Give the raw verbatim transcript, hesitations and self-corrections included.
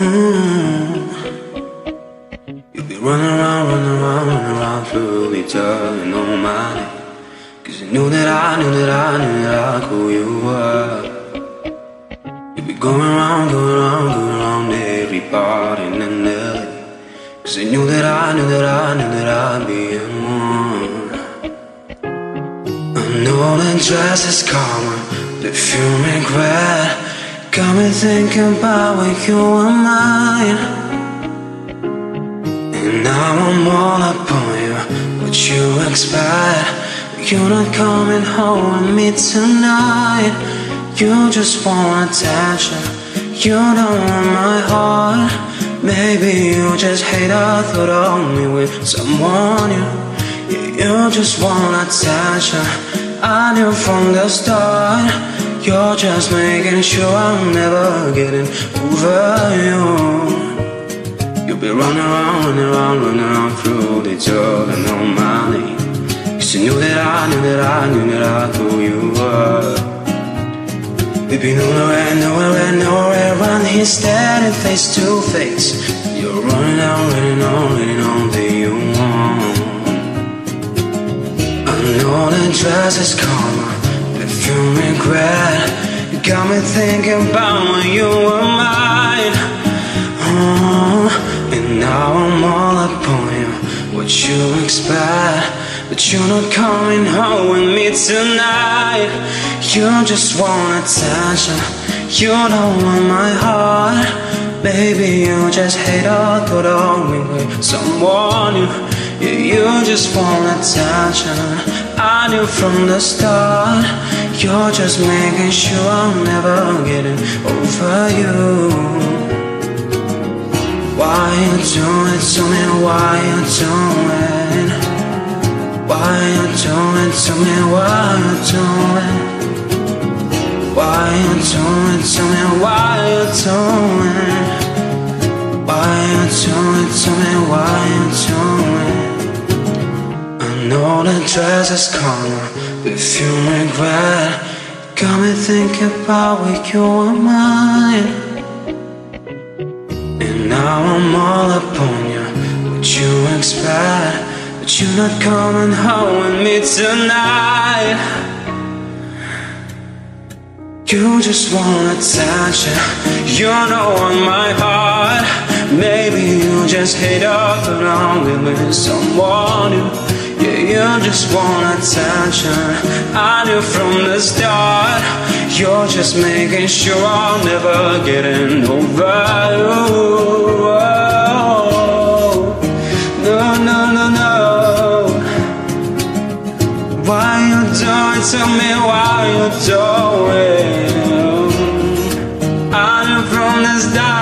Mm. You'll be running around, running around, running around truly telling no money. Cause you knew that I, knew that I, knew that I who you were. You'll be going around, going around, going around every party in L A. Cause you knew that I, knew that I, knew that I'd be in one. I know that dress is karma, perfume regret. Got me thinking about when you were mine. And now I'm all up on you, what you expect? You're not coming home with me tonight. You just want attention, you don't want my heart. Maybe you just hate the thought of me with someone new. Yeah, you just want attention, I knew from the start. You're just making sure I'm never getting over you. You'll be running around, running around, running around through the door and no money. Cause you knew that I, knew that I, knew that I who you were. Baby, nowhere, nowhere, nowhere run. He's standing face to face. You're running out, running on, running on that you want. I know that dress is karma, perfume regret. You got me thinking about when you were mine. Oh, and now I'm all up on you, what you expect? But you're not coming home with me tonight. You just want attention, you don't want my heart. Baby, you just hate the thought of me with someone new. Yeah, you just want attention, I knew from the start. You're just making sure I'm never getting over you. Why you doing it to me, why you doing? Why you doing it to me, why you doing? Why you doing it to me, why you doing? Why you doing it to me, why you doing? I know the dress is karma, perfume regret. Got me thinking about when you were mine. And now I'm all up on you, what you expect? But you're not coming home with me tonight. You just want attention, you don't want my heart. Maybe you just hate up and I'm with someone new. Yeah, you just want attention, I knew from the start. You're just making sure I'm never getting over you. No, no, no, no. Why you doing to me, why you doing? I knew from the start.